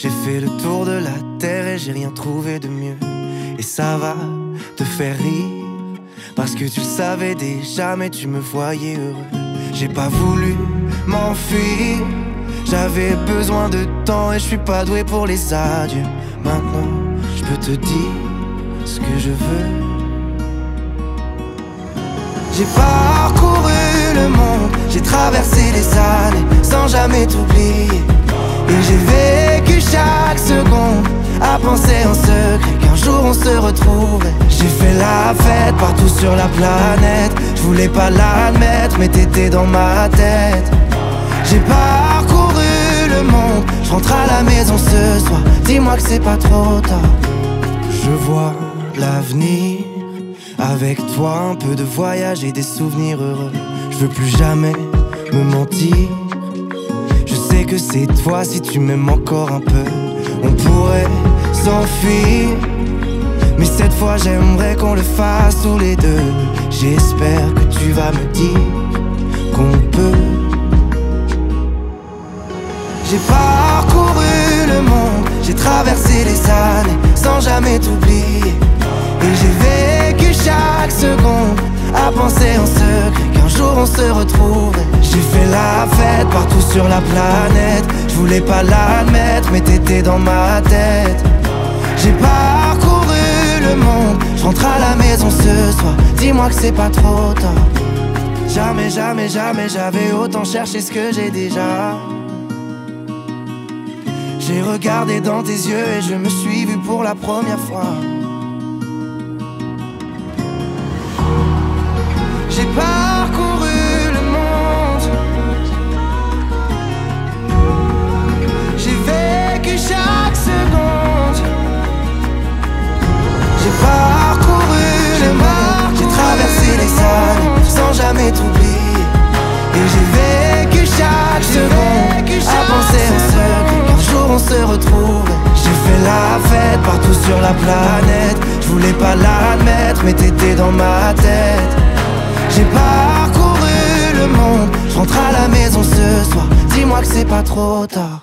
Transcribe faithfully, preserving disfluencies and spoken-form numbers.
J'ai fait le tour de la terre et j'ai rien trouvé de mieux. Et ça va te faire rire, parce que tu le savais déjà, mais tu me voyais heureux. J'ai pas voulu m'enfuir, j'avais besoin de temps et je suis pas doué pour les adieux. Maintenant, je peux te dire ce que je veux. J'ai parcouru le monde, j'ai traversé les années sans jamais t'oublier. Et j'ai vécu chaque seconde à penser en secret qu'un jour on se retrouverait. J'ai fait la fête partout sur la planète, je voulais pas l'admettre mais t'étais dans ma tête. J'ai parcouru le monde, je rentre à la maison ce soir, dis-moi que c'est pas trop tard. Je vois l'avenir avec toi, un peu de voyage et des souvenirs heureux. Je veux plus jamais me mentir, je sais que c'est toi si tu m'aimes encore un peu. On pourrait s'enfuir, mais cette fois j'aimerais qu'on le fasse tous les deux. J'espère que tu vas me dire qu'on peut. J'ai parcouru le monde, j'ai traversé les années sans jamais t'oublier. Et j'ai vécu chaque seconde à penser en secret qu'un jour on se retrouverait. J'ai fait la fête partout sur la planète, je voulais pas l'admettre mais t'étais dans ma tête. J'ai parcouru le monde, je rentre à la maison ce soir, dis-moi que c'est pas trop tard. Jamais, jamais, jamais j'avais autant cherché ce que j'ai déjà. J'ai regardé dans tes yeux et je me suis vu pour la première fois. J'ai parcouru le monde, j'ai vécu chaque seconde. J'ai parcouru le monde, j'ai traversé les années sans jamais t'oublier. Et j'ai vécu chaque seconde à penser en secret qu'un jour on se retrouve. J'ai fait la fête partout sur la planète, je voulais pas l'admettre mais t'étais dans ma tête. J'ai parcouru le monde, je rentre à la maison ce soir, dis-moi que c'est pas trop tard.